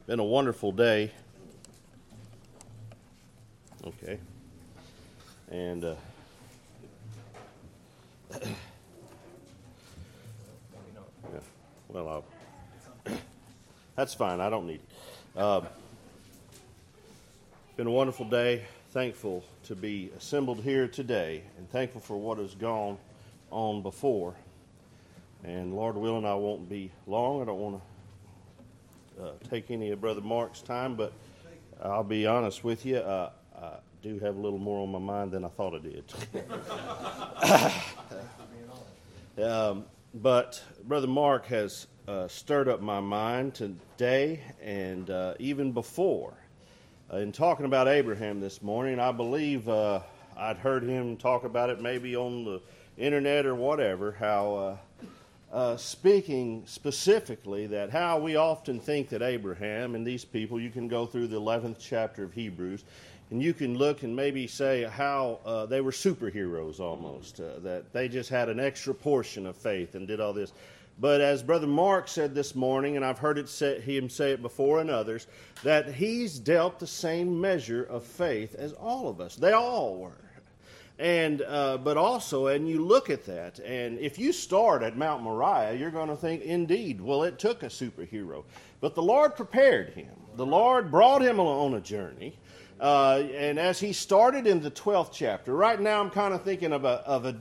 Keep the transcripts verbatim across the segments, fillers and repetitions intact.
Been a wonderful day. Okay. And uh, yeah, well, I'll, that's fine. I don't need it. Uh, been a wonderful day. Thankful to be assembled here today, and thankful for what has gone on before. And Lord willing, I won't be long. I don't want to uh, take any of Brother Mark's time, but I'll be honest with you. Uh, I do have a little more on my mind than I thought I did. um, but Brother Mark has uh, stirred up my mind today and uh, even before. Uh, in talking about Abraham this morning, I believe uh, I'd heard him talk about it maybe on the internet or whatever, how uh, uh, speaking specifically that how we often think that Abraham and these people, you can go through the eleventh chapter of Hebrews, and you can look and maybe say how uh, they were superheroes almost, uh, that they just had an extra portion of faith and did all this. But as Brother Mark said this morning, and I've heard it say, him say it before and others, that he's dealt the same measure of faith as all of us. They all were. And uh, but also, and you look at that, and if you start at Mount Moriah, you're going to think, indeed, well, it took a superhero. But the Lord prepared him. The Lord brought him on a journey. Uh, and as he started in the twelfth chapter, right now I'm kind of thinking of a... Of a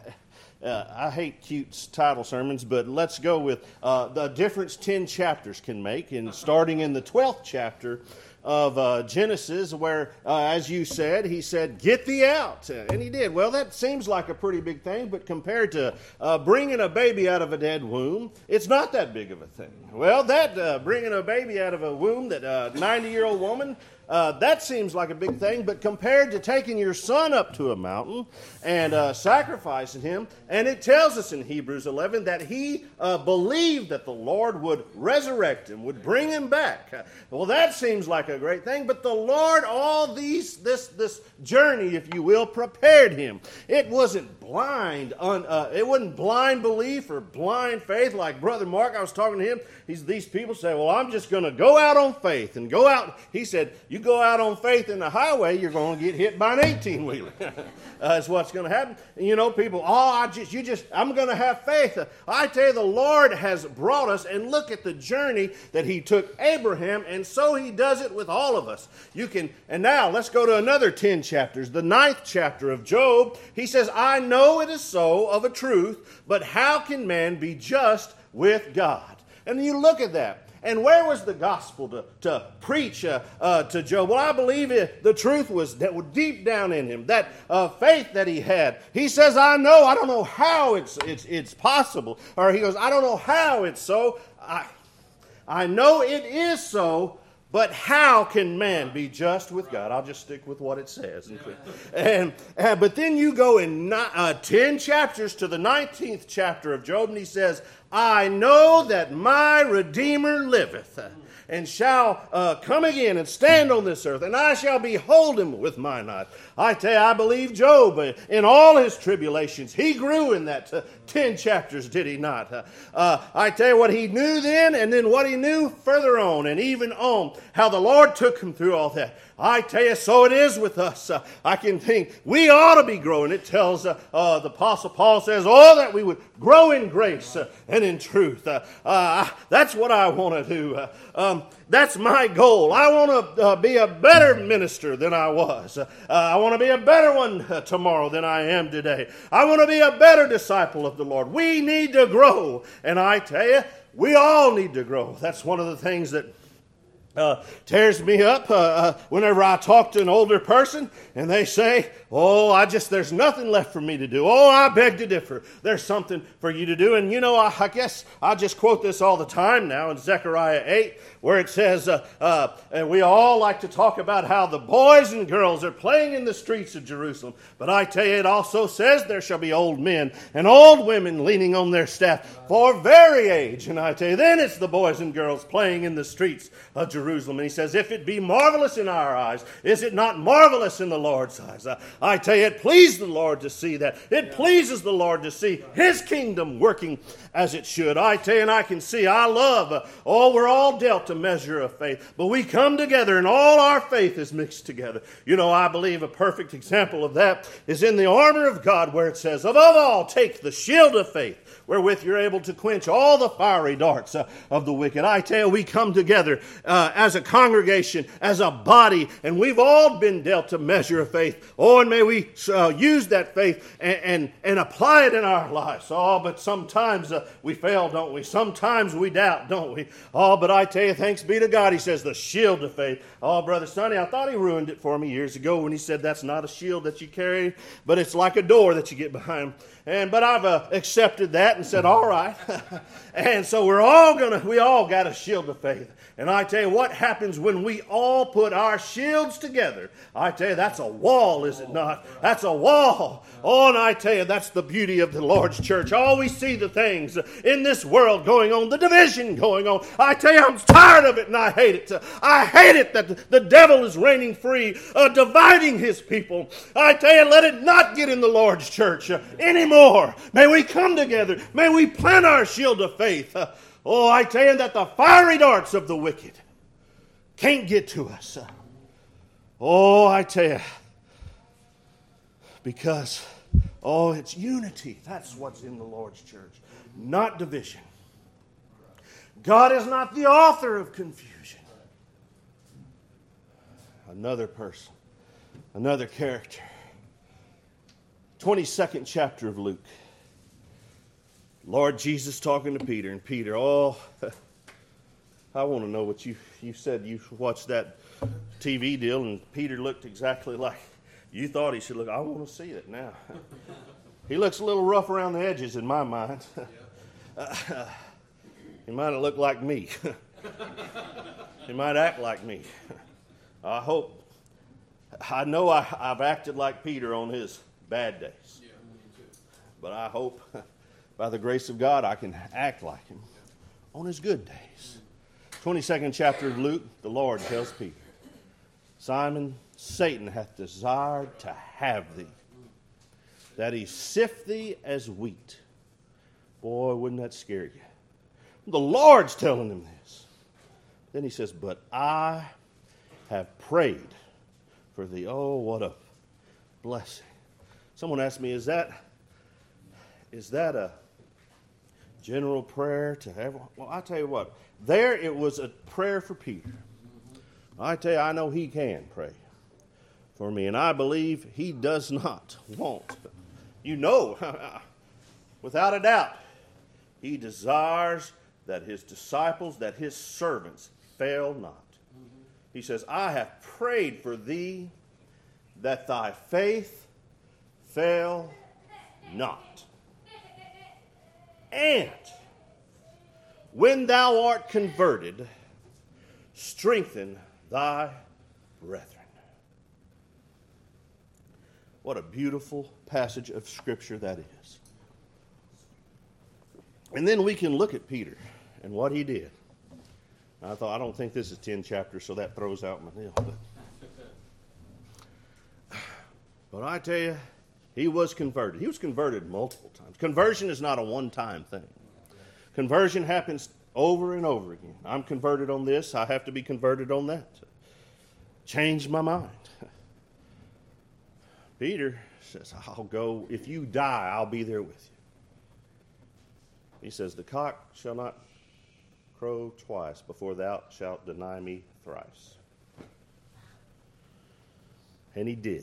Uh, I hate cute title sermons, but let's go with uh, the difference ten chapters can make. And starting in the twelfth chapter of uh, Genesis, where, uh, as you said, he said, get thee out. And he did. Well, that seems like a pretty big thing, but compared to uh, bringing a baby out of a dead womb, it's not that big of a thing. Well, that uh, bringing a baby out of a womb, that uh, ninety-year-old woman, Uh, that seems like a big thing, but compared to taking your son up to a mountain and uh, sacrificing him, and it tells us in Hebrews eleven that he uh, believed that the Lord would resurrect him, would bring him back. Well, that seems like a great thing, but the Lord, all these, this this journey, if you will, prepared him. It wasn't blind, un, uh, it wasn't blind belief or blind faith like Brother Mark. I was talking to him. He's, these people say, well, I'm just going to go out on faith and go out. He said, you go out on faith in the highway, you're going to get hit by an eighteen-wheeler. uh, that's what's going to happen. And you know, people, oh, I just, you just, I'm going to have faith. Uh, I tell you, the Lord has brought us, and look at the journey that he took Abraham, and so he does it with all of us. You can, and now let's go to another ten chapters. The ninth chapter of Job, he says, I know it is so of a truth, but how can man be just with God? And you look at that. And where was the gospel to, to preach uh, uh, to Job? Well, I believe it, the truth was that was deep down in him, that uh, faith that he had. He says, I know, I don't know how it's it's it's possible. Or he goes, I don't know how it's so. I, I know it is so, but how can man be just with God? I'll just stick with what it says. And, and But then you go in uh, ten chapters to the nineteenth chapter of Job, and he says, I know that my Redeemer liveth, and shall uh, come again and stand on this earth, and I shall behold him with mine eyes. I tell you, I believe Job, uh, in all his tribulations, he grew in that uh, ten chapters, did he not? Uh, uh, I tell you what he knew then, and then what he knew further on, and even on, how the Lord took him through all that. I tell you, so it is with us. Uh, I can think we ought to be growing. It tells uh, uh, the Apostle Paul says, oh, that we would grow in grace uh, and in truth. Uh, uh, that's what I want to do. Uh, um, that's my goal. I want to uh, be a better minister than I was. Uh, I want to be a better one uh, tomorrow than I am today. I want to be a better disciple of the Lord. We need to grow. And I tell you, we all need to grow. That's one of the things that Uh, tears me up uh, uh, whenever I talk to an older person and they say, oh, I just, there's nothing left for me to do. Oh, I beg to differ. There's something for you to do. And you know, I, I guess I just quote this all the time now in Zechariah eight, where it says, uh, uh, and we all like to talk about how the boys and girls are playing in the streets of Jerusalem. But I tell you, it also says there shall be old men and old women leaning on their staff for very age. And I tell you, then it's the boys and girls playing in the streets of Jerusalem. Jerusalem. And he says, if it be marvelous in our eyes, is it not marvelous in the Lord's eyes? I, I tell you, it pleased the Lord to see that. It yeah. pleases the Lord to see His kingdom working as it should. I tell you, and I can see, I love, uh, oh, we're all dealt a measure of faith. But we come together and all our faith is mixed together. You know, I believe a perfect example of that is in the armor of God, where it says, above all, take the shield of faith, wherewith you're able to quench all the fiery darts uh, of the wicked. I tell you, we come together uh, as a congregation, as a body, and we've all been dealt a measure of faith. Oh, and may we uh, use that faith and, and, and apply it in our lives. Oh, but sometimes uh, we fail, don't we? Sometimes we doubt, don't we? Oh, but I tell you, thanks be to God, he says, the shield of faith. Oh, Brother Sonny, I thought he ruined it for me years ago when he said that's not a shield that you carry, but it's like a door that you get behind. And but I've uh, accepted that and said, all right. And so we're all gonna, we all got a shield of faith. And I tell you, what happens when we all put our shields together? I tell you, that's a wall, is it not? That's a wall. Oh, and I tell you, that's the beauty of the Lord's church. Oh, we see the things in this world going on, the division going on. I tell you, I'm tired of it and I hate it. I hate it that the devil is reigning free, uh, dividing his people. I tell you, let it not get in the Lord's church uh, anymore. May we come together. May we plant our shield of faith. Uh, Oh, I tell you that the fiery darts of the wicked can't get to us. Oh, I tell you, because, oh, it's unity. That's what's in the Lord's church, not division. God is not the author of confusion. Another person, another character. twenty-second chapter of Luke. Lord Jesus talking to Peter, and Peter, oh, I want to know what you, you said you watched that T V deal, and Peter looked exactly like you thought he should look. I want to see it now. He looks a little rough around the edges in my mind. Uh, he might have looked like me. He might act like me. I hope. I know I, I've acted like Peter on his bad days. But I hope, by the grace of God, I can act like him on his good days. twenty-second chapter of Luke, the Lord tells Peter, Simon, Satan hath desired to have thee, that he sift thee as wheat. Boy, wouldn't that scare you? The Lord's telling him this. Then he says, but I have prayed for thee. Oh, what a blessing. Someone asked me, is that, is that a general prayer to everyone? Well, I tell you what, there it was a prayer for Peter. I tell you, I know he can pray for me, and I believe he does not want. You know, without a doubt, he desires that his disciples, that his servants fail not. He says, I have prayed for thee that thy faith fail not. And when thou art converted, strengthen thy brethren. What a beautiful passage of Scripture that is. And then we can look at Peter and what he did. I thought, I don't think this is ten chapters, so that throws out my deal. But, but I tell you, he was converted. He was converted multiple times. Conversion is not a one-time thing. Conversion happens over and over again. I'm converted on this. I have to be converted on that. Change my mind. Peter says, I'll go. If you die, I'll be there with you. He says, the cock shall not crow twice before thou shalt deny me thrice. And he did.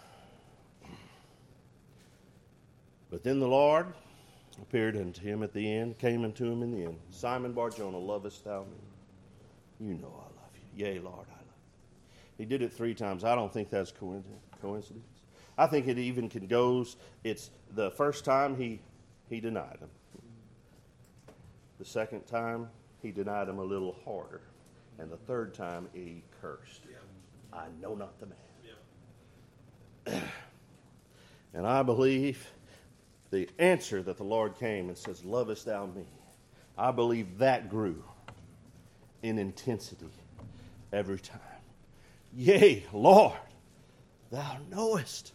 But then the Lord appeared unto him at the end, came unto him in the end. Simon Bar-Jonah, lovest thou me? You know I love you. Yea, Lord, I love you. He did it three times. I don't think that's coincidence. I think it even can goes, it's the first time he, he denied him. The second time, he denied him a little harder. And the third time, he cursed. Yeah. I know not the man. Yeah. And I believe the answer that the Lord came and says, lovest thou me? I believe that grew in intensity every time. Yea, Lord, thou knowest.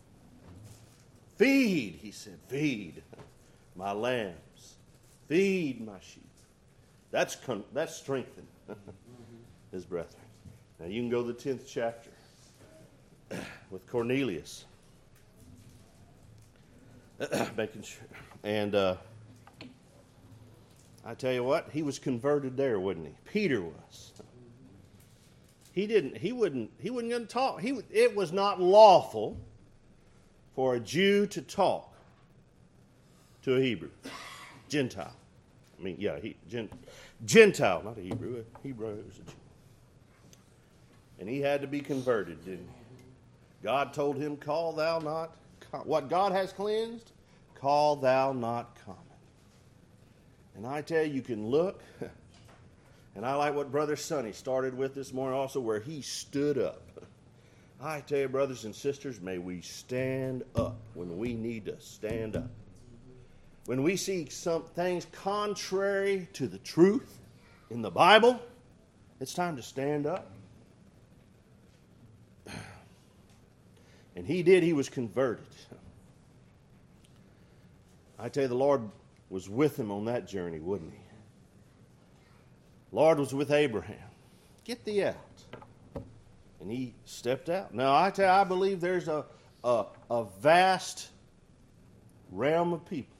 Feed, he said, feed my lambs. Feed my sheep. That's con- that's strengthened his brethren. Now you can go to the tenth chapter with Cornelius. Making sure. And uh, I tell you what, he was converted there, wasn't he? Peter was. He didn't. He wouldn't. He wasn't going to talk. He. It was not lawful for a Jew to talk to a Hebrew, Gentile. I mean, yeah, he, Gent, Gentile, not a Hebrew. A Hebrew was a Jew, and he had to be converted, didn't he? God told him, "Call thou not what God has cleansed, call thou not common." And I tell you, you can look. And I like what Brother Sonny started with this morning also, where he stood up. I tell you, brothers and sisters, may we stand up when we need to stand up. When we see some things contrary to the truth in the Bible, it's time to stand up. And he did. He was converted. I tell you, the Lord was with him on that journey, wouldn't he? Lord was with Abraham. Get thee out. And he stepped out. Now, I tell you, I believe there's a, a, a vast realm of people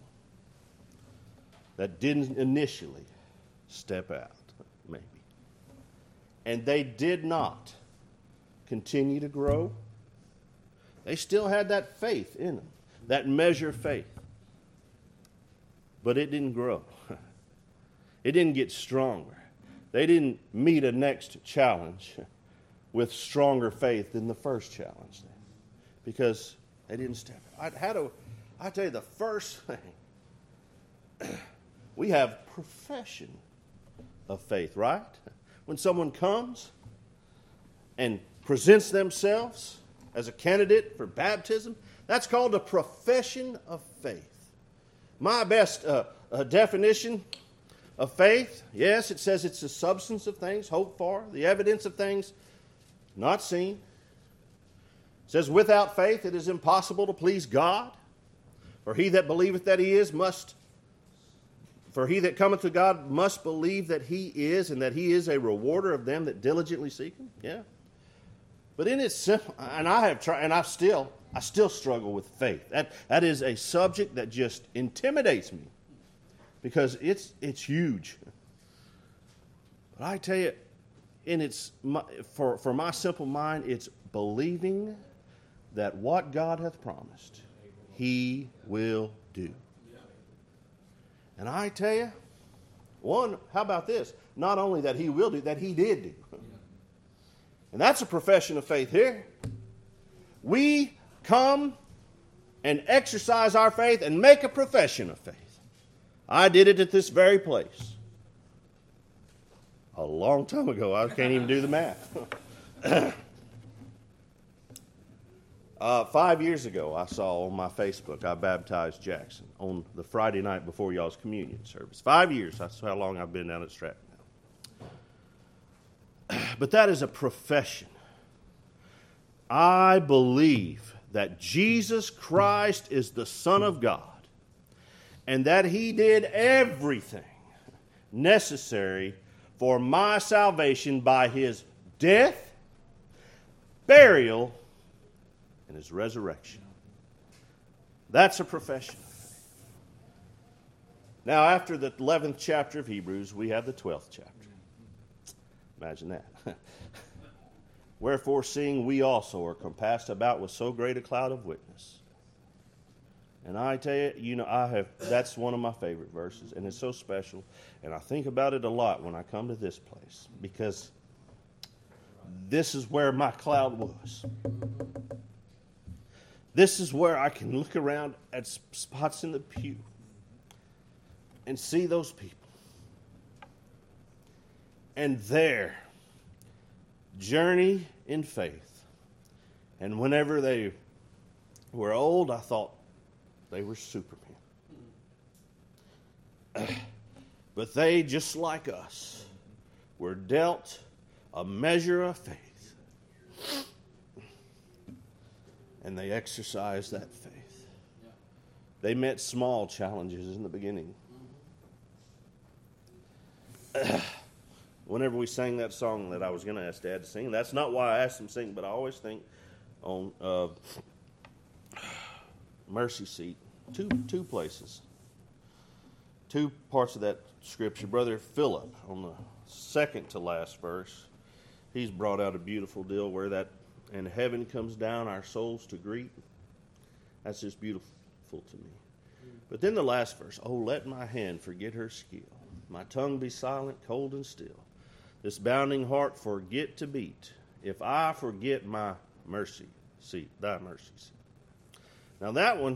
that didn't initially step out, maybe. And they did not continue to grow. They still had that faith in them, that measure of faith. But it didn't grow. It didn't get stronger. They didn't meet a next challenge with stronger faith than the first challenge, then, because they didn't step out. I had to, I tell you, the first thing, we have profession of faith, right? When someone comes and presents themselves as a candidate for baptism, that's called a profession of faith. My best uh, uh, definition of faith, yes, it says it's the substance of things hoped for, the evidence of things not seen. It says, without faith it is impossible to please God. For he that believeth that he is must, for he that cometh to God must believe that he is, and that he is a rewarder of them that diligently seek him. Yeah. But in its simple, and I have tried, and I still, I still struggle with faith. That that is a subject that just intimidates me. Because it's it's huge. But I tell you, in its for for my simple mind, it's believing that what God hath promised, he will do. And I tell you, one, how about this? Not only that he will do, that he did do. And that's a profession of faith here. We come and exercise our faith and make a profession of faith. I did it at this very place a long time ago. I can't even do the math. uh, five years ago, I saw on my Facebook, I baptized Jackson on the Friday night before y'all's communion service. Five years, that's how long I've been down at Stratton now. But that is a profession. I believe that Jesus Christ is the Son of God, and that he did everything necessary for my salvation by his death, burial, and his resurrection. That's a profession of faith. Now, after the eleventh chapter of Hebrews, we have the twelfth chapter. Imagine that. Wherefore, seeing we also are compassed about with so great a cloud of witness. And I tell you, you know, I have, that's one of my favorite verses, and it's so special. And I think about it a lot when I come to this place, because this is where my cloud was. This is where I can look around at spots in the pew and see those people. And there, journey in faith. And whenever they were old, I thought they were Supermen. But they, just like us, were dealt a measure of faith. And they exercised that faith. They met small challenges in the beginning. Whenever we sang that song that I was going to ask Dad to sing, that's not why I asked him to sing, but I always think on uh, Mercy Seat, two two places, two parts of that scripture. Brother Philip, on the second to last verse, he's brought out a beautiful deal where that, and heaven comes down our souls to greet. That's just beautiful to me. But then the last verse, oh, let my hand forget her skill, my tongue be silent, cold and still. This bounding heart forget to beat, if I forget my mercy seat, thy mercy seat. Now that one,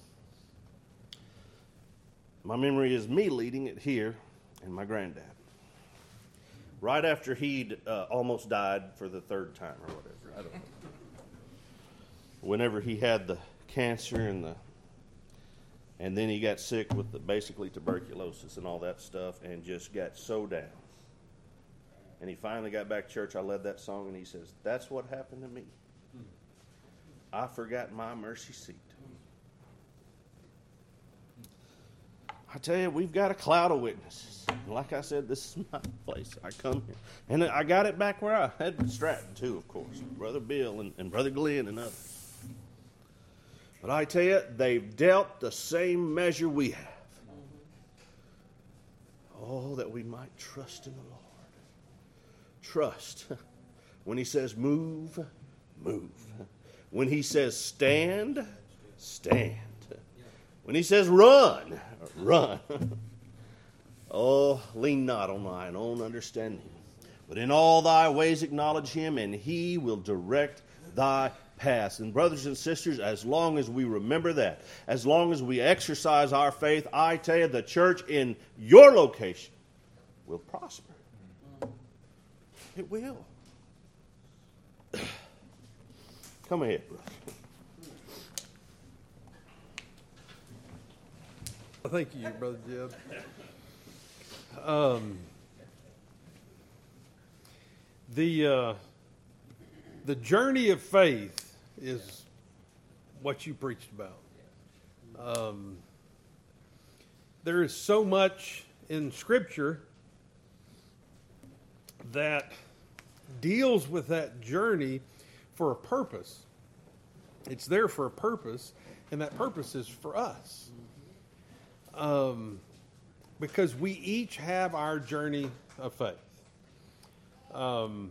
my memory is me leading it here and my granddad. Right after he'd uh, almost died for the third time or whatever, I don't know. Whenever he had the cancer and the, and then he got sick with the basically tuberculosis and all that stuff and just got so down. And he finally got back to church. I led that song, and he says, that's what happened to me. I forgot my mercy seat. I tell you, we've got a cloud of witnesses. And like I said, this is my place. I come here. And I got it back where I had Stratton, too, of course. Brother Bill and, and Brother Glenn and others. But I tell you, they've dealt the same measure we have. Oh, that we might trust in the Lord. Trust. When he says move, move. When he says stand, stand. When he says run, run. Oh, lean not on thine own understanding, but in all thy ways acknowledge him, and he will direct thy paths. And brothers and sisters, as long as we remember that, as long as we exercise our faith, I tell you, the church in your location will prosper. It will. Come ahead, brother. Thank you, Brother Jeb. Um, the uh, the journey of faith is what you preached about. Um, there is so much in Scripture that deals with that journey for a purpose. It's there for a purpose, and that purpose is for us. Um, because we each have our journey of faith. Um,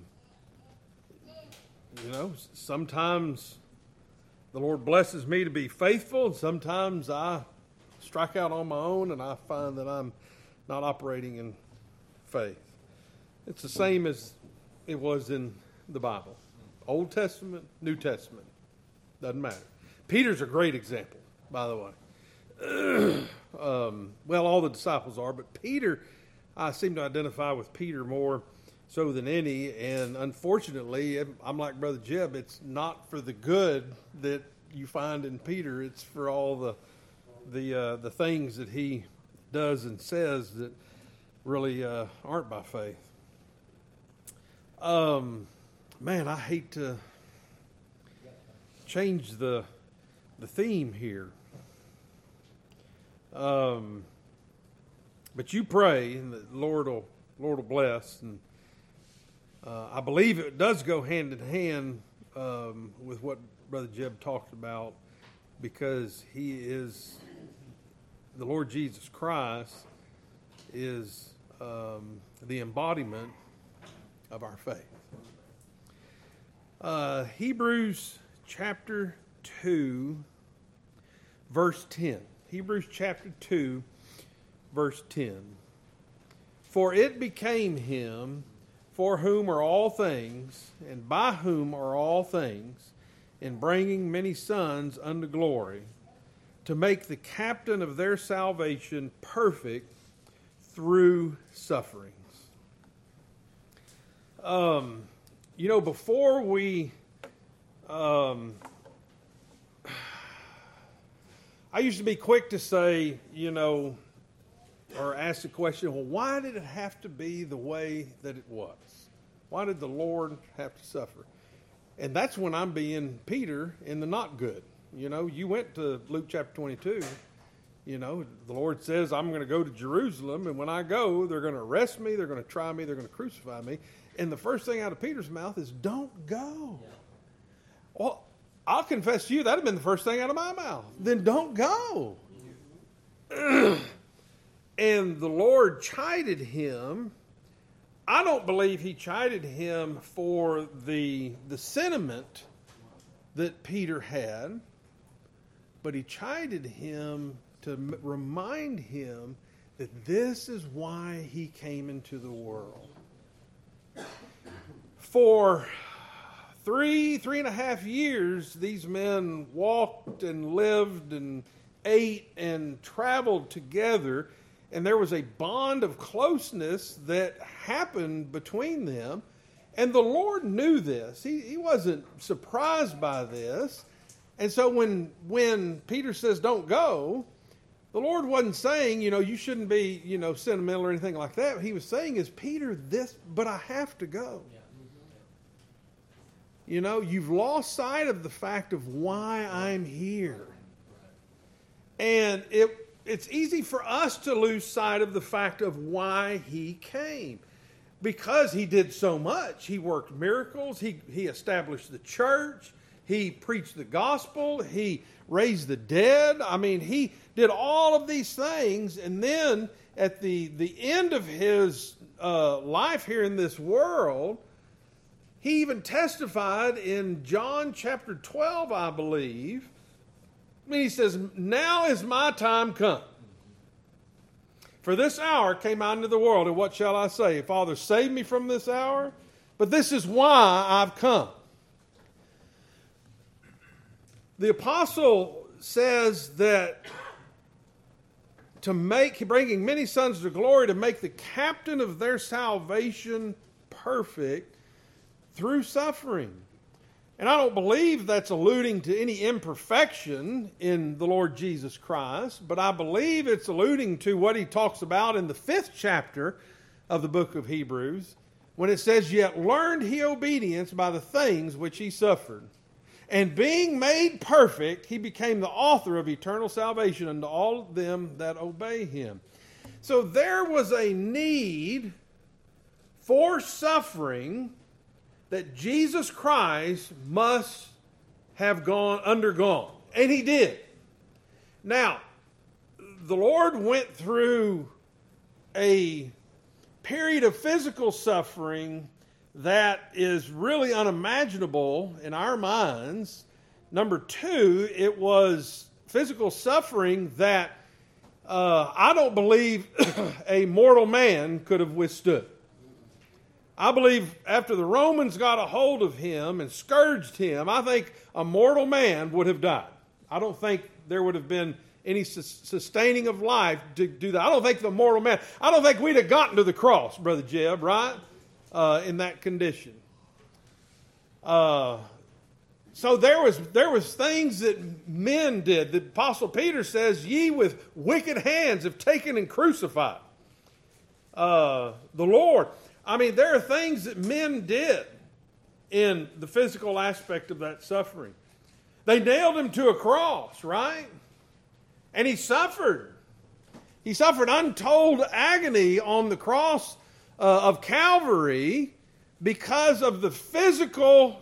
you know, sometimes the Lord blesses me to be faithful, and sometimes I strike out on my own, and I find that I'm not operating in faith. It's the same as it was in the Bible. Old Testament, New Testament. Doesn't matter. Peter's a great example, by the way. um, well, all the disciples are, but Peter, I seem to identify with Peter more so than any. And unfortunately, I'm like Brother Jeb, it's not for the good that you find in Peter. It's for all the the uh, the things that he does and says that really uh, aren't by faith. Um, man, I hate to change the the theme here. Um, but you pray, and the Lord will Lord will bless, and uh, I believe it does go hand in hand um, with what Brother Jeb talked about, because he is the Lord Jesus Christ is um, the embodiment of our faith. Uh, Hebrews chapter two, verse ten. Hebrews chapter two, verse ten. For it became him for whom are all things, and by whom are all things, in bringing many sons unto glory, to make the captain of their salvation perfect through sufferings. Um, you know, before we, um, I used to be quick to say, you know, or ask the question, well, why did it have to be the way that it was? Why did the Lord have to suffer? And that's when I'm being Peter in the not good. You know, you went to Luke chapter twenty-two. You know, the Lord says, I'm going to go to Jerusalem, and when I go, they're going to arrest me, they're going to try me, they're going to crucify me. And the first thing out of Peter's mouth is, don't go. Yeah. Well, I'll confess to you, that would have been the first thing out of my mouth. Then don't go. And the Lord chided him. I don't believe he chided him for the, the sentiment that Peter had, but he chided him to m- remind him that this is why he came into the world. For three, three and a half years, these men walked and lived and ate and traveled together, and there was a bond of closeness that happened between them. And the Lord knew this. He, he wasn't surprised by this. And so when when Peter says, don't go, the Lord wasn't saying, you know, you shouldn't be, you know, sentimental or anything like that. What he was saying is, Peter, this, but I have to go. Yeah. You know, you've lost sight of the fact of why I'm here. And it it's easy for us to lose sight of the fact of why he came. Because he did so much. He worked miracles. He, he established the church. He preached the gospel. He raised the dead. I mean, he did all of these things. And then at the, the end of his uh, life here in this world, he even testified in John chapter twelve, I believe. I mean, he says, now is my time come. For this hour came out into the world, and what shall I say? Father, save me from this hour. But this is why I've come. The apostle says that to make, bringing many sons to glory, to make the captain of their salvation perfect through suffering. And I don't believe that's alluding to any imperfection in the Lord Jesus Christ, but I believe it's alluding to what he talks about in the fifth chapter of the book of Hebrews, when it says, yet learned he obedience by the things which he suffered. And being made perfect, he became the author of eternal salvation unto all them that obey him. So there was a need for suffering that Jesus Christ must have gone undergone. And he did. Now, the Lord went through a period of physical suffering that is really unimaginable in our minds. Number two, it was physical suffering that uh, I don't believe a mortal man could have withstood. I believe after the Romans got a hold of him and scourged him, I think a mortal man would have died. I don't think there would have been any sustaining of life to do that. I don't think the mortal man, I don't think we'd have gotten to the cross, Brother Jeb, right? Uh, in that condition. Uh, so there was there was things that men did. The Apostle Peter says, ye with wicked hands have taken and crucified uh, the Lord. I mean, there are things that men did in the physical aspect of that suffering. They nailed him to a cross, right? And he suffered. He suffered untold agony on the cross uh, of Calvary because of the physical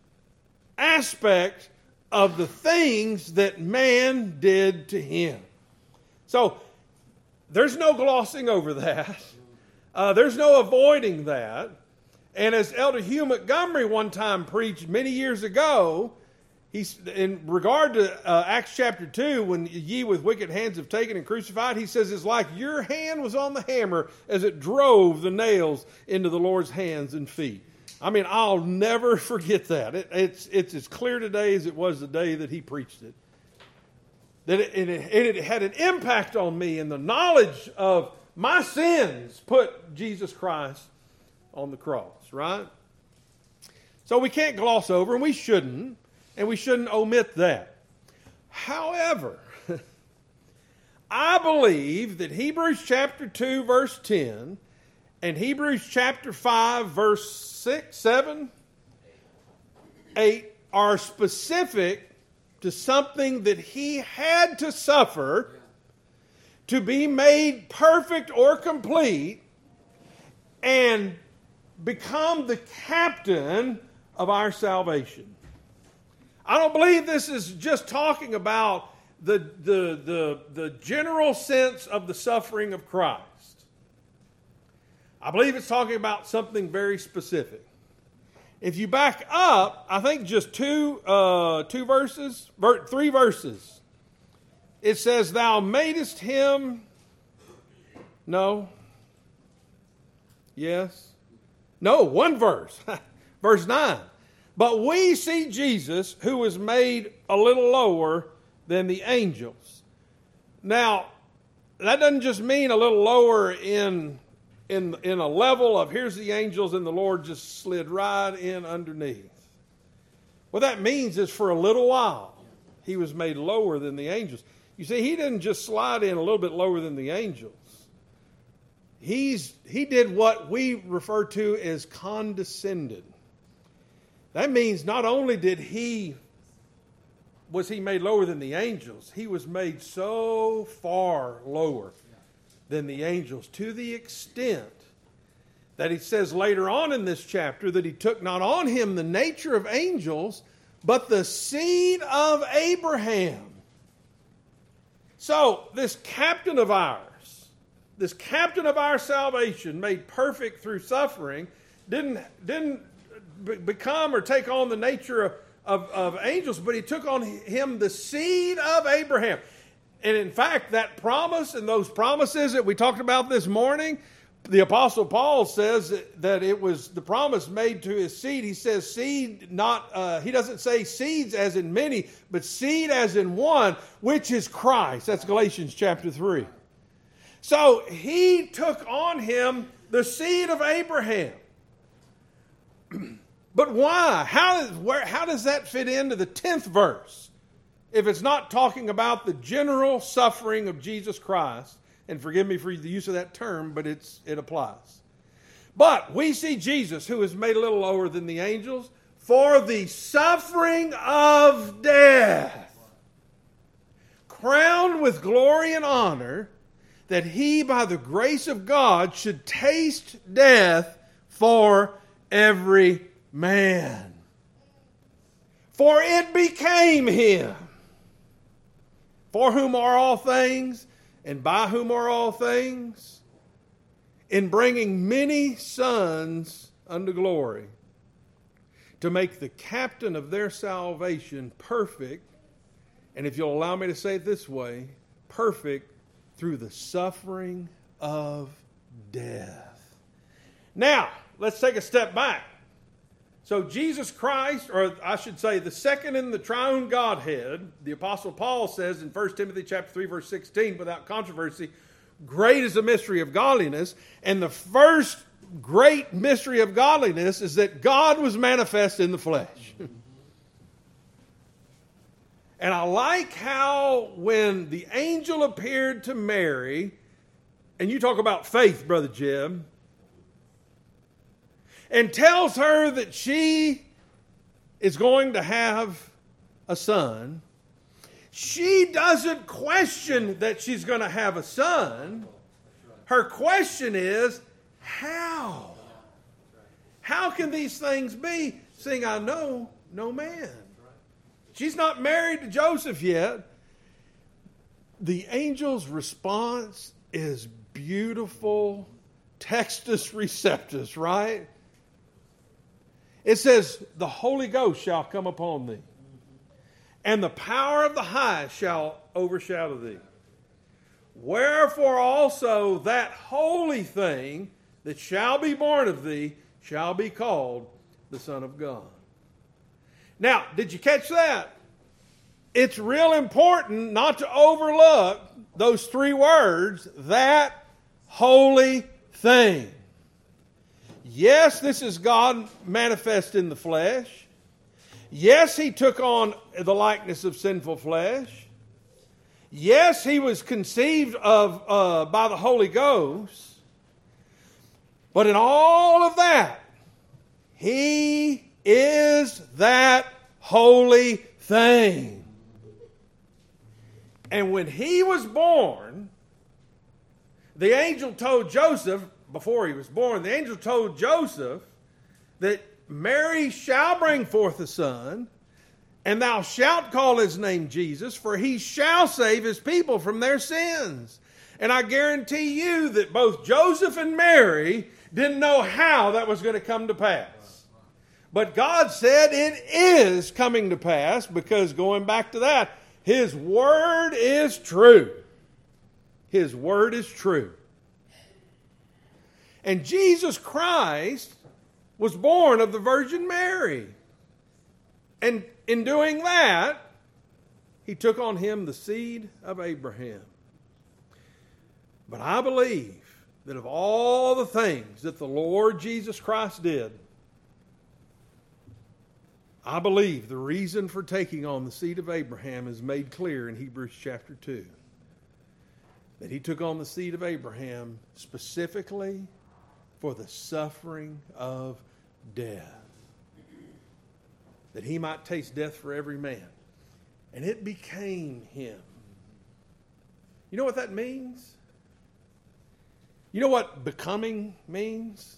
aspect of the things that man did to him. So, there's no glossing over that. Uh, there's no avoiding that. And as Elder Hugh Montgomery one time preached many years ago, he's, in regard to uh, Acts chapter two, when ye with wicked hands have taken and crucified, he says it's like your hand was on the hammer as it drove the nails into the Lord's hands and feet. I mean, I'll never forget that. It, it's, it's as clear today as it was the day that he preached it. That it, it, it had an impact on me, and the knowledge of my sins put Jesus Christ on the cross, right? So we can't gloss over, and we shouldn't, and we shouldn't omit that. However, I believe that Hebrews chapter two, verse ten, And Hebrews chapter five, verse six, seven, eight are specific to something that he had to suffer to be made perfect or complete and become the captain of our salvation. I don't believe this is just talking about the, the, the, the general sense of the suffering of Christ. I believe it's talking about something very specific. If you back up, I think just two, uh, two verses, ver- three verses. It says, "Thou madest him." No. Yes. No, one verse. Verse nine. "But we see Jesus, who was made a little lower than the angels." Now, that doesn't just mean a little lower in, in, in a level of here's the angels and the Lord just slid right in underneath. What that means is for a little while, he was made lower than the angels. You see, he didn't just slide in a little bit lower than the angels. He's, he did what we refer to as condescended. That means not only did he, was he made lower than the angels, he was made so far lower than the angels to the extent that he says later on in this chapter that he took not on him the nature of angels, but the seed of Abraham. So this captain of ours, this captain of our salvation made perfect through suffering, didn't, didn't become or take on the nature of, of, of angels, but he took on him the seed of Abraham. And in fact, that promise and those promises that we talked about this morning, the Apostle Paul says that it was the promise made to his seed. He says seed, not, uh, he doesn't say seeds as in many, but seed as in one, which is Christ. That's Galatians chapter three. So he took on him the seed of Abraham. But why? How, is, where, how does that fit into the tenth verse? If it's not talking about the general suffering of Jesus Christ, and forgive me for the use of that term, but it's, it applies. But we see Jesus, who is made a little lower than the angels, for the suffering of death, crowned with glory and honor, that he, by the grace of God, should taste death for every man. For it became him, for whom are all things, and by whom are all things, in bringing many sons unto glory, to make the captain of their salvation perfect, and if you'll allow me to say it this way, perfect through the suffering of death. Now, let's take a step back. So Jesus Christ, or I should say the second in the triune Godhead, the Apostle Paul says in First Timothy chapter three, verse sixteen, without controversy, great is the mystery of godliness. And the first great mystery of godliness is that God was manifest in the flesh. And I like how when the angel appeared to Mary, and you talk about faith, Brother Jim, and tells her that she is going to have a son, she doesn't question that she's going to have a son. Her question is, how? How can these things be, seeing I know no man? She's not married to Joseph yet. The angel's response is beautiful, Textus Receptus, right? It says, the Holy Ghost shall come upon thee, and the power of the highest shall overshadow thee. Wherefore also that holy thing that shall be born of thee shall be called the Son of God. Now, did you catch that? It's real important not to overlook those three words, that holy thing. Yes, this is God manifest in the flesh. Yes, he took on the likeness of sinful flesh. Yes, he was conceived of uh, by the Holy Ghost. But in all of that, He is that holy thing. And when He was born, the angel told Joseph, before he was born, the angel told Joseph that Mary shall bring forth a son, and thou shalt call his name Jesus, for he shall save his people from their sins. And I guarantee you that both Joseph and Mary didn't know how that was going to come to pass. But God said it is coming to pass, because going back to that, His word is true. His word is true. And Jesus Christ was born of the Virgin Mary. And in doing that, He took on Him the seed of Abraham. But I believe that of all the things that the Lord Jesus Christ did, I believe the reason for taking on the seed of Abraham is made clear in Hebrews chapter two. That He took on the seed of Abraham specifically for the suffering of death. That He might taste death for every man. And it became Him. You know what that means? You know what becoming means?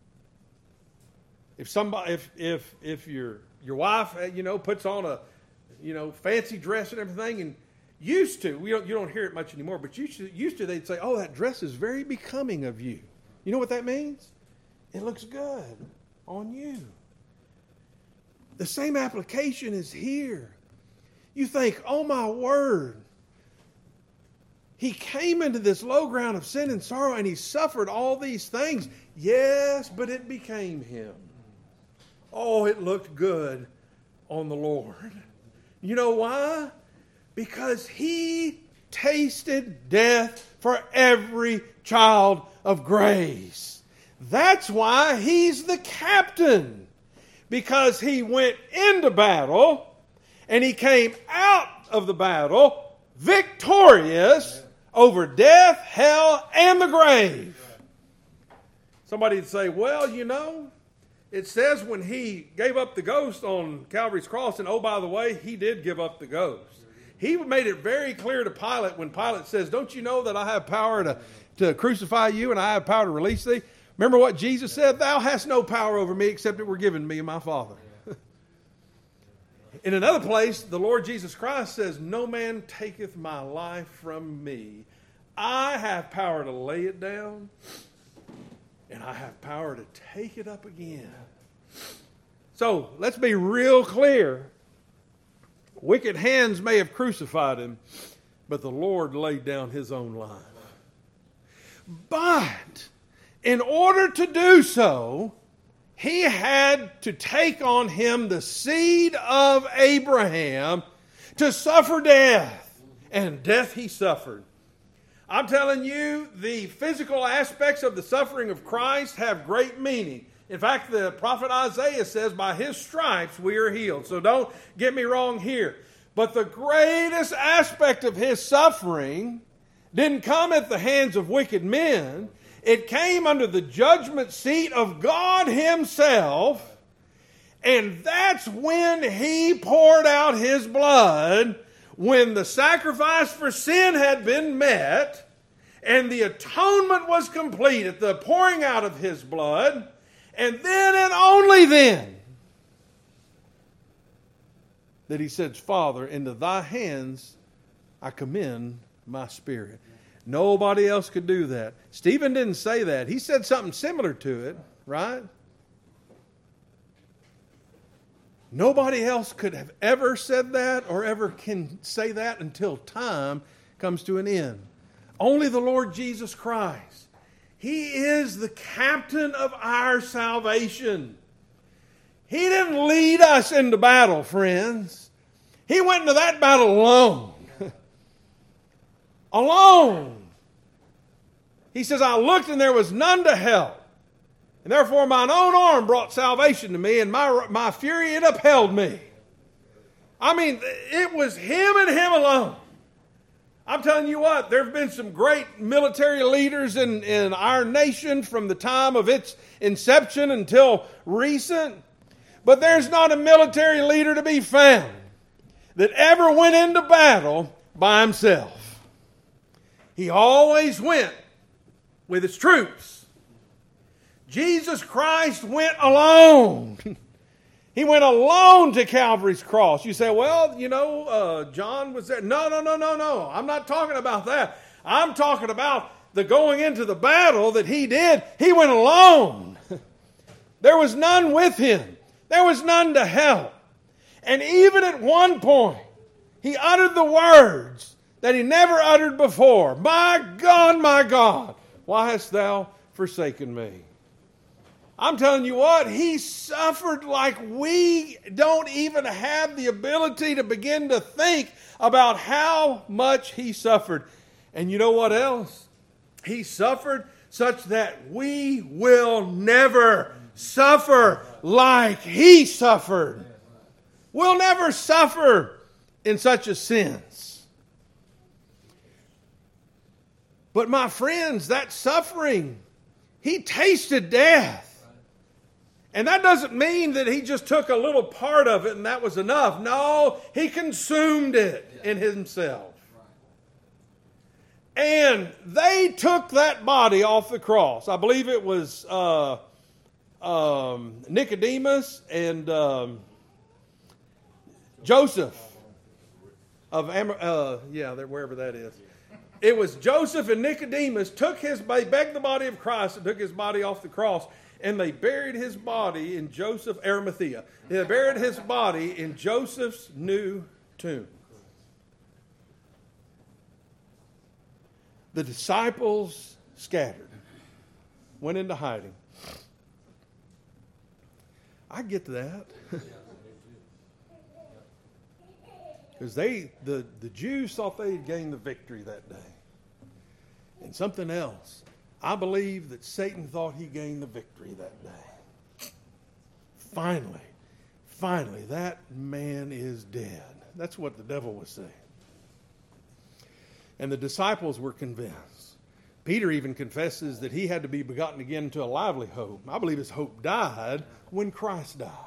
If somebody, if if if your your wife, you know, puts on a, you know, fancy dress and everything, and used to, we don't, you don't hear it much anymore, but used to, used to they'd say, "Oh, that dress is very becoming of you." You know what that means? It looks good on you. The same application is here. You think, "Oh my word, He came into this low ground of sin and sorrow, and He suffered all these things." Yes, but it became Him. Oh, it looked good on the Lord. You know why? Because He tasted death for every child of grace. That's why He's the captain. Because He went into battle and He came out of the battle victorious over death, hell, and the grave. Somebody would say, "Well, you know, it says when He gave up the ghost on Calvary's cross, and oh, by the way, He did give up the ghost." He made it very clear to Pilate when Pilate says, "Don't you know that I have power to, to crucify you and I have power to release thee?" Remember what Jesus said? "Thou hast no power over me except it were given me of my Father." In another place, the Lord Jesus Christ says, "No man taketh my life from me. I have power to lay it down, and I have power to take it up again." So, let's be real clear. Wicked hands may have crucified Him, but the Lord laid down His own life. But in order to do so, He had to take on Him the seed of Abraham to suffer death. And death He suffered. I'm telling you, the physical aspects of the suffering of Christ have great meaning. In fact, the prophet Isaiah says, "By His stripes we are healed." So don't get me wrong here. But the greatest aspect of His suffering didn't come at the hands of wicked men. It came under the judgment seat of God Himself. And that's when He poured out His blood, when the sacrifice for sin had been met, and the atonement was complete at the pouring out of His blood. And then and only then that He says, "Father, into Thy hands I commend my spirit." Nobody else could do that. Stephen didn't say that. He said something similar to it, right? Nobody else could have ever said that or ever can say that until time comes to an end. Only the Lord Jesus Christ. He is the captain of our salvation. He didn't lead us into battle, friends. He went into that battle alone. Alone. He says, "I looked and there was none to help. And therefore mine own arm brought salvation to me, and my, my fury it upheld me." I mean, it was Him and Him alone. I'm telling you what, there have been some great military leaders in, in our nation from the time of its inception until recent. But there's not a military leader to be found that ever went into battle by himself. He always went with his troops. Jesus Christ went alone. He went alone to Calvary's cross. You say, well, you know, uh, John was there. No, no, no, no, no. I'm not talking about that. I'm talking about the going into the battle that he did. He went alone. There was none with him. There was none to help. And even at one point, he uttered the words that he never uttered before. My God, my God, why hast thou forsaken me? I'm telling you what, he suffered like we don't even have the ability to begin to think about how much he suffered. And you know what else? He suffered such that we will never suffer like he suffered. We'll never suffer in such a sense. But my friends, that suffering, he tasted death. And that doesn't mean that he just took a little part of it and that was enough. No, he consumed it in himself. And they took that body off the cross. I believe it was uh, um, Nicodemus and um, Joseph of Am- uh, yeah, wherever that is. It was Joseph and Nicodemus took his, they begged the body of Christ and took his body off the cross. And they buried his body in Joseph, Arimathea. They buried his body in Joseph's new tomb. The disciples scattered, went into hiding. I get that. Because they, the, the Jews thought they had gained the victory that day. And something else. I believe that Satan thought he gained the victory that day. Finally, finally, that man is dead. That's what the devil was saying. And the disciples were convinced. Peter even confesses that he had to be begotten again to a lively hope. I believe his hope died when Christ died.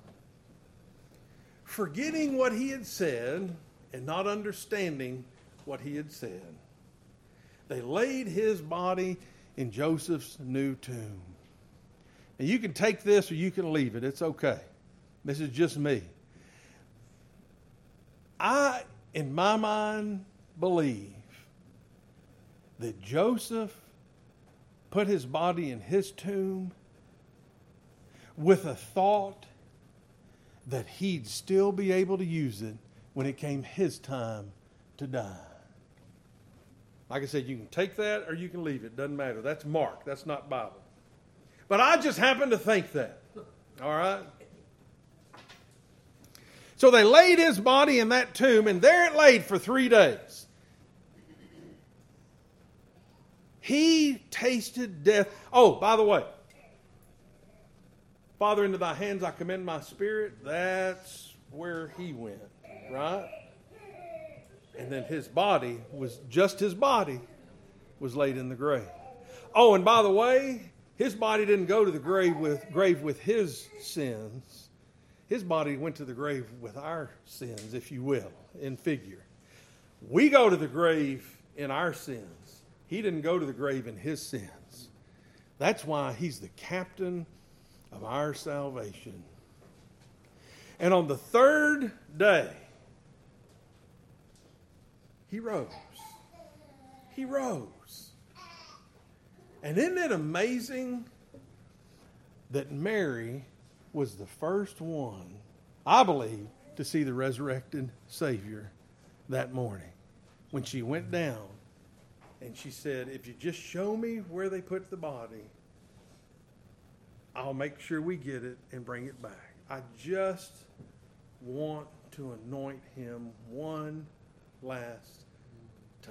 Forgetting what he had said and not understanding what he had said, they laid his body in Joseph's new tomb. And you can take this or you can leave it. It's okay. This is just me. I, in my mind, believe that Joseph put his body in his tomb with a thought that he'd still be able to use it when it came his time to die. Like I said, you can take that or you can leave it. Doesn't matter. That's Mark. That's not Bible. But I just happen to think that. All right? So they laid his body in that tomb, and there it laid for three days. He tasted death. Oh, by the way, Father, into thy hands I commend my spirit. That's where he went, right? And then his body was, just his body, was laid in the grave. Oh, and by the way, his body didn't go to the grave with, grave with his sins. His body went to the grave with our sins, if you will, in figure. We go to the grave in our sins. He didn't go to the grave in his sins. That's why he's the captain of our salvation. And on the third day, he rose. He rose. And isn't it amazing that Mary was the first one, I believe, to see the resurrected Savior that morning when she went down and she said, if you just show me where they put the body, I'll make sure we get it and bring it back. I just want to anoint him one last time.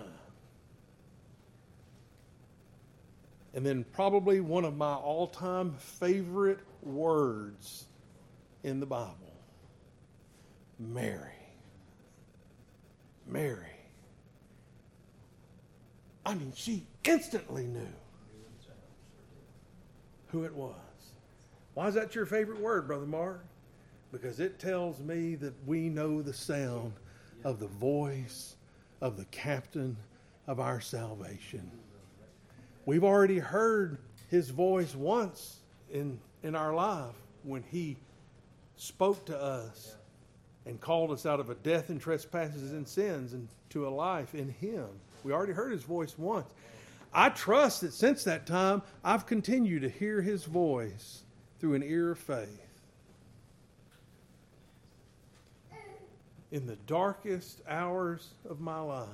And then probably one of my all-time favorite words in the Bible. Mary. Mary. I mean, she instantly knew who it was. Why is that your favorite word, Brother Mark? Because it tells me that we know the sound of the voice of the captain of our salvation. We've already heard his voice once in, in our life when he spoke to us and called us out of a death and trespasses and sins into a life in him. We already heard his voice once. I trust that since that time, I've continued to hear his voice through an ear of faith. In the darkest hours of my life,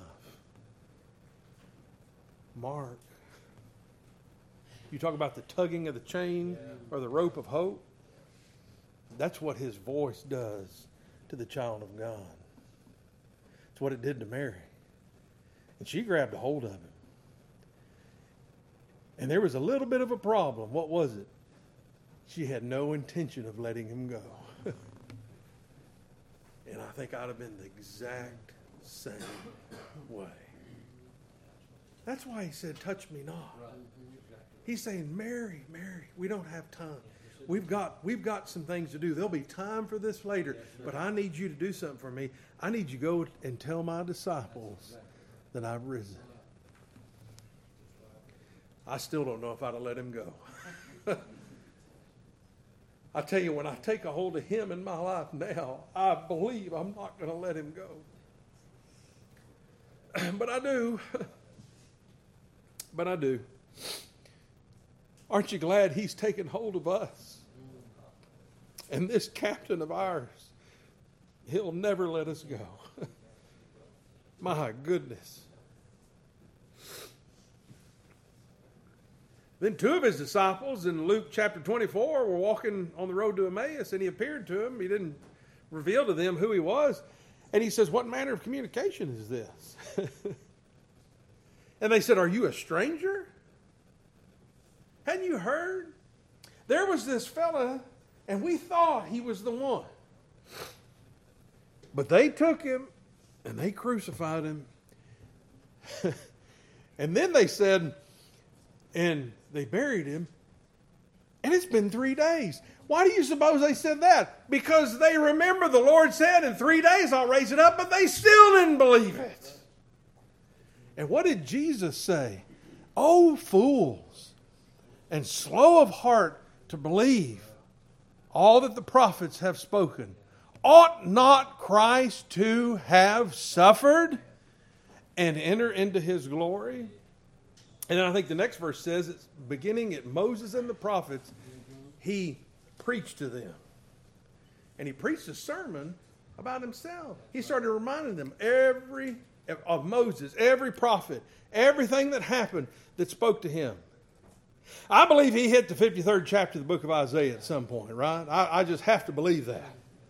Mark, you talk about the tugging of the chain or the rope of hope. That's what his voice does to the child of God. It's what it did to Mary. And she grabbed a hold of him. And there was a little bit of a problem. What was it? She had no intention of letting him go. And I think I'd have been the exact same way. That's why he said, touch me not. He's saying, Mary, Mary, we don't have time. We've got, we've got some things to do. There'll be time for this later, but I need you to do something for me. I need you to go and tell my disciples that I've risen. I still don't know if I'd have let him go. I tell you, when I take a hold of him in my life now, I believe I'm not going to let him go. But I do. But I do. Aren't you glad he's taken hold of us? And this captain of ours, he'll never let us go. My goodness. Then two of his disciples in Luke chapter twenty-four were walking on the road to Emmaus, and he appeared to them. He didn't reveal to them who he was. And he says, what manner of communication is this? And they said, are you a stranger? Hadn't you heard? There was this fella, and we thought he was the one. But they took him, and they crucified him. And then they said, and they buried him, and it's been three days. Why do you suppose they said that? Because they remember the Lord said, in three days I'll raise it up, but they still didn't believe it. And what did Jesus say? Oh, fools, and slow of heart to believe all that the prophets have spoken. Ought not Christ to have suffered and enter into his glory? And then I think the next verse says, it's beginning at Moses and the prophets, he preached to them. And he preached a sermon about himself. He started reminding them every of Moses, every prophet, everything that happened that spoke to him. I believe he hit the fifty-third chapter of the book of Isaiah at some point, right? I, I just have to believe that.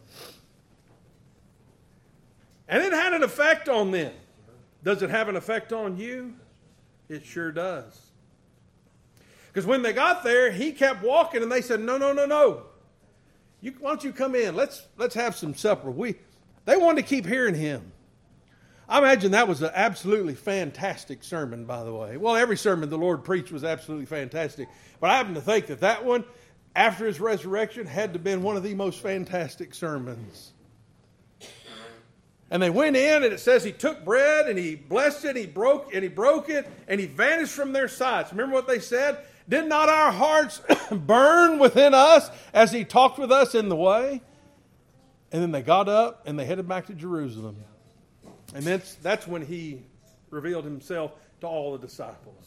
And it had an effect on them. Does it have an effect on you? It sure does. Because when they got there, he kept walking, and they said, no, no, no, no. You, why don't you come in? Let's, let's have some supper. We, they wanted to keep hearing him. I imagine that was an absolutely fantastic sermon, by the way. Well, every sermon the Lord preached was absolutely fantastic. But I happen to think that that one, after his resurrection, had to have been one of the most fantastic sermons. And they went in, and it says he took bread, and he blessed it, and he broke, and he broke it, and he vanished from their sights. Remember what they said? Did not our hearts burn within us as he talked with us in the way? And then they got up, and they headed back to Jerusalem. And that's, that's when he revealed himself to all the disciples.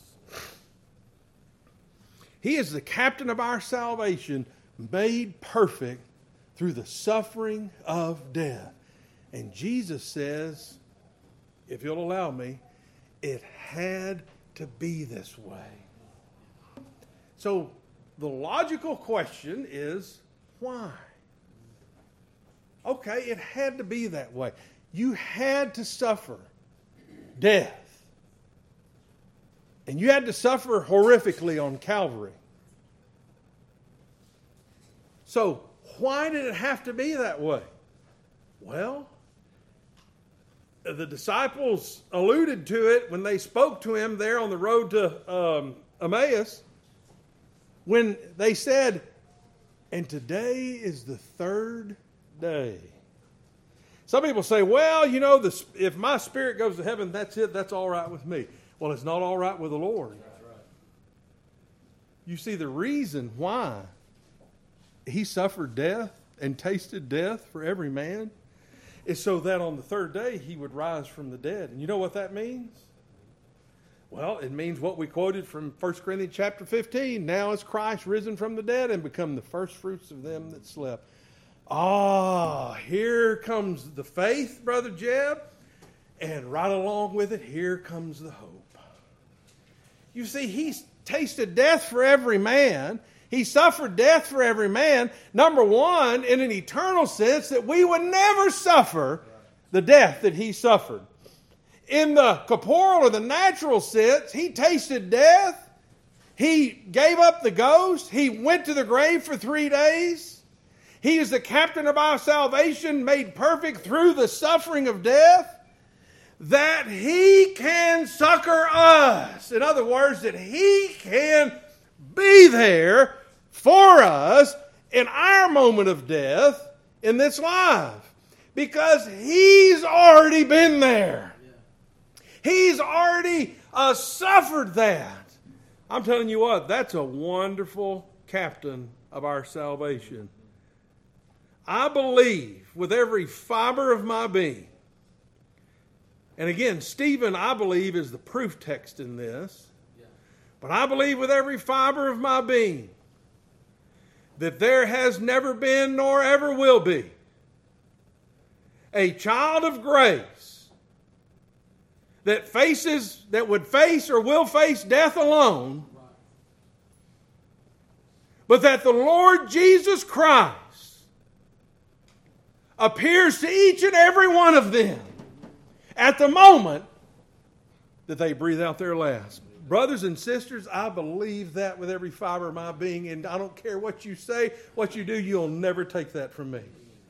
He is the captain of our salvation, made perfect through the suffering of death. And Jesus says, if you'll allow me, it had to be this way. So the logical question is, why? Okay, it had to be that way. You had to suffer death. And you had to suffer horrifically on Calvary. So why did it have to be that way? Well, the disciples alluded to it when they spoke to him there on the road to um, Emmaus, when they said, and today is the third day. Some people say, well, you know, the, if my spirit goes to heaven, that's it, that's all right with me. Well, it's not all right with the Lord. That's right. You see, the reason why he suffered death and tasted death for every man is so that on the third day he would rise from the dead. And you know what that means? Well, it means what we quoted from First Corinthians chapter fifteen. Now is Christ risen from the dead and become the first fruits of them that slept. Ah, here comes the faith, Brother Jeb, and right along with it, here comes the hope. You see, he's tasted death for every man. He suffered death for every man. Number one, in an eternal sense, that we would never suffer the death that he suffered. In the corporeal or the natural sense, he tasted death. He gave up the ghost. He went to the grave for three days. He is the captain of our salvation, made perfect through the suffering of death, that he can succor us. In other words, that he can be there for us in our moment of death in this life. Because he's already been there. He's already uh, suffered that. I'm telling you what, that's a wonderful captain of our salvation. I believe with every fiber of my being, and again, Stephen, I believe, is the proof text in this, but I believe with every fiber of my being that there has never been nor ever will be a child of grace that faces, that would face or will face death alone, but that the Lord Jesus Christ appears to each and every one of them at the moment that they breathe out their last. Brothers and sisters, I believe that with every fiber of my being, and I don't care what you say, what you do, you'll never take that from me.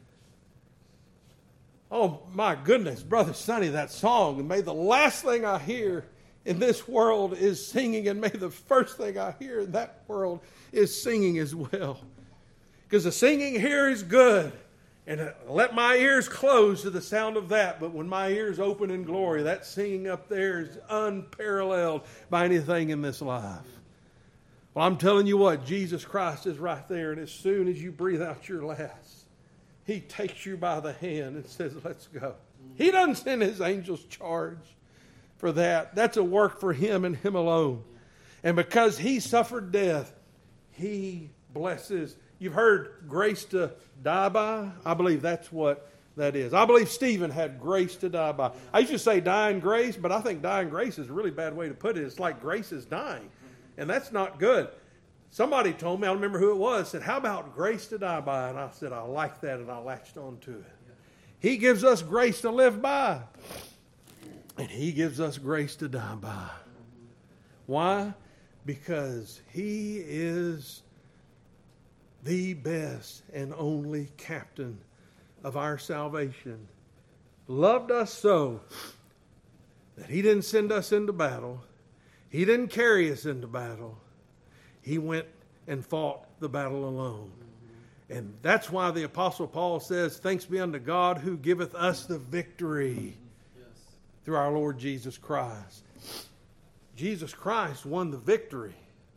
Oh my goodness, Brother Sonny, that song, and may the last thing I hear in this world is singing, and may the first thing I hear in that world is singing as well. Because the singing here is good. And let my ears close to the sound of that. But when my ears open in glory, that singing up there is unparalleled by anything in this life. Well, I'm telling you what, Jesus Christ is right there. And as soon as you breathe out your last, he takes you by the hand and says, let's go. He doesn't send his angels charge for that. That's a work for him and him alone. And because he suffered death, he blesses. You've heard grace to die by. I believe that's what that is. I believe Stephen had grace to die by. I used to say dying grace, but I think dying grace is a really bad way to put it. It's like grace is dying, and that's not good. Somebody told me, I don't remember who it was, said, how about grace to die by? And I said, I like that, and I latched on to it. He gives us grace to live by, and he gives us grace to die by. Why? Because he is the best and only captain of our salvation. Loved us so that he didn't send us into battle. He didn't carry us into battle. He went and fought the battle alone. And that's why the Apostle Paul says, thanks be unto God who giveth us the victory through our Lord Jesus Christ. Jesus Christ won the victory.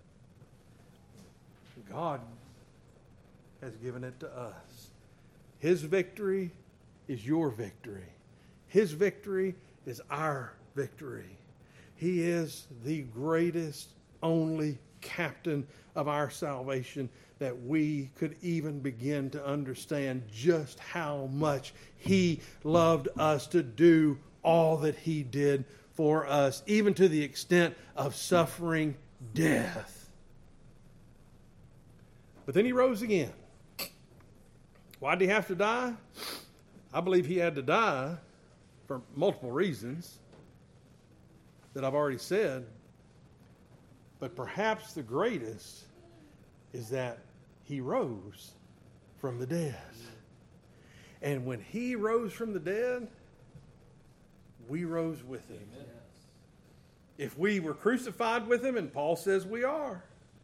God has given it to us. His victory is your victory. His victory is our victory. He is the greatest, only captain of our salvation, that we could even begin to understand just how much he loved us to do all that he did for us, even to the extent of suffering death. But then he rose again. Why did he have to die? I believe he had to die for multiple reasons that I've already said. But perhaps the greatest is that he rose from the dead. And when he rose from the dead, we rose with him. Amen. If we were crucified with him, and Paul says we are.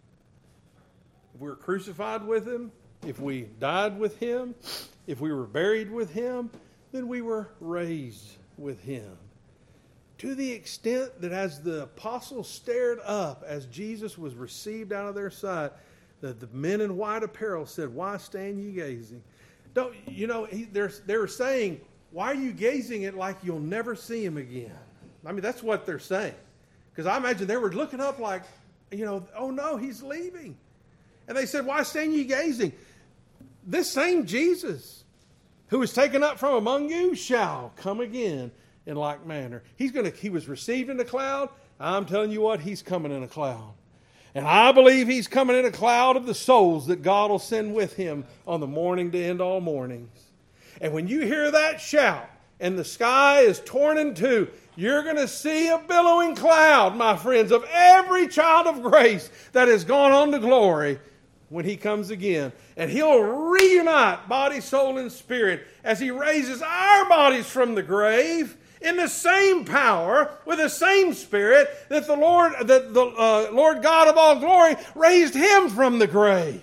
If we were crucified with him, if we died with him, if we were buried with him, then we were raised with him. To the extent that as the apostles stared up as Jesus was received out of their sight, that the men in white apparel said, "Why stand ye gazing?" Don't you know? He, they're they're saying, "Why are you gazing at like you'll never see him again?" I mean, that's what they're saying. Because I imagine they were looking up like, you know, "Oh no, he's leaving," and they said, "Why stand ye gazing? This same Jesus, who is taken up from among you, shall come again in like manner." He's going to. He was received in a cloud. I'm telling you what, he's coming in a cloud. And I believe he's coming in a cloud of the souls that God will send with him on the morning to end all mornings. And when you hear that shout and the sky is torn in two, you're going to see a billowing cloud, my friends, of every child of grace that has gone on to glory when he comes again. And he'll reunite body, soul, and spirit as he raises our bodies from the grave in the same power, with the same Spirit that the Lord, that the uh, Lord God of all glory raised him from the grave.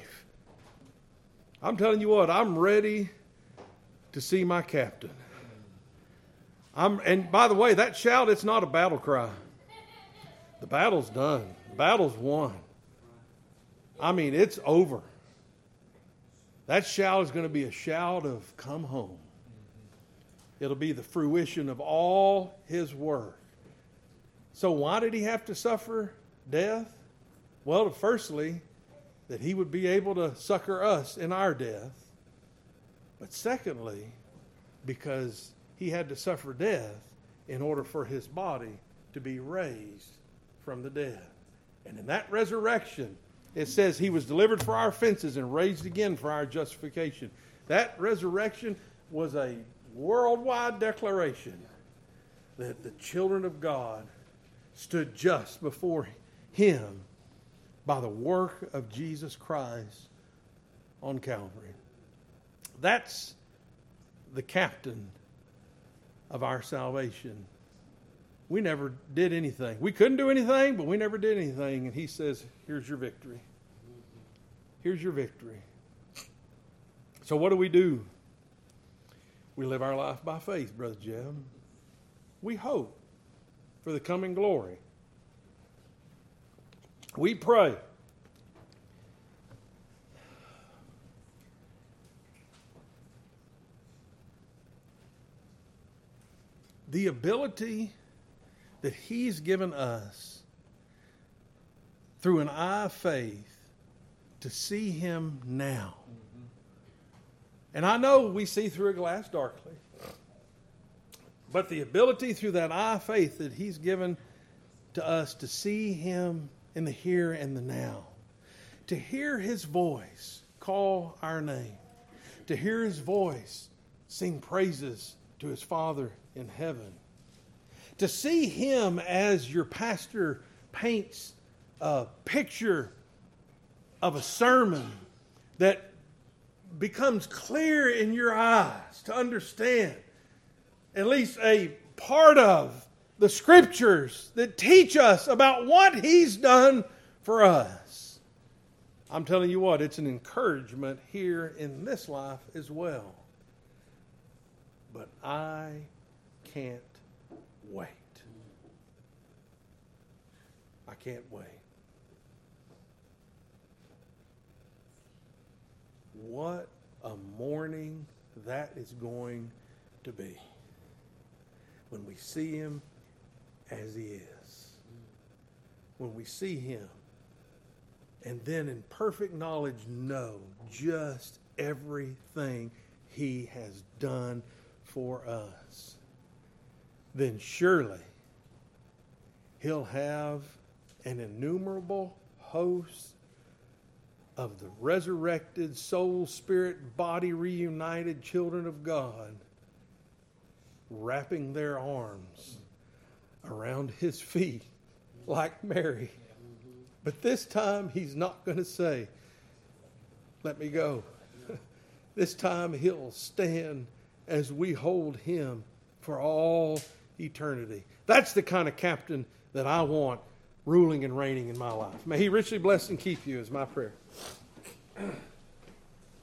I'm telling you what, I'm ready to see my captain. I'm, and by the way, that shout, it's not a battle cry. The battle's done. The battle's won. I mean, it's over. That shout is going to be a shout of "Come home." It'll be the fruition of all his work. So why did he have to suffer death? Well, firstly, that he would be able to succor us in our death. But secondly, because he had to suffer death in order for his body to be raised from the dead. And in that resurrection, it says he was delivered for our offenses and raised again for our justification. That resurrection was a worldwide declaration that the children of God stood just before him by the work of Jesus Christ on Calvary. That's the captain of our salvation. We never did anything. We couldn't do anything, but we never did anything. And he says, "Here's your victory. Here's your victory." So what do we do? We live our life by faith, Brother Jim. We hope for the coming glory. We pray. The ability that he's given us through an eye of faith to see him now. And I know we see through a glass darkly. But the ability through that eye of faith that he's given to us to see him in the here and the now. To hear his voice call our name. To hear his voice sing praises to his Father in heaven. To see him as your pastor paints a picture of a sermon that becomes clear in your eyes to understand at least a part of the scriptures that teach us about what he's done for us. I'm telling you what, it's an encouragement here in this life as well. But I can't wait. I can't wait. What a morning that is going to be when we see him as he is. When we see him and then in perfect knowledge know just everything he has done for us, then surely he'll have an innumerable host of the resurrected soul, spirit, body reunited children of God wrapping their arms around his feet like Mary. But this time he's not going to say, "Let me go." This time he'll stand as we hold him for all eternity. That's the kind of captain that I want ruling and reigning in my life. May he richly bless and keep you is my prayer.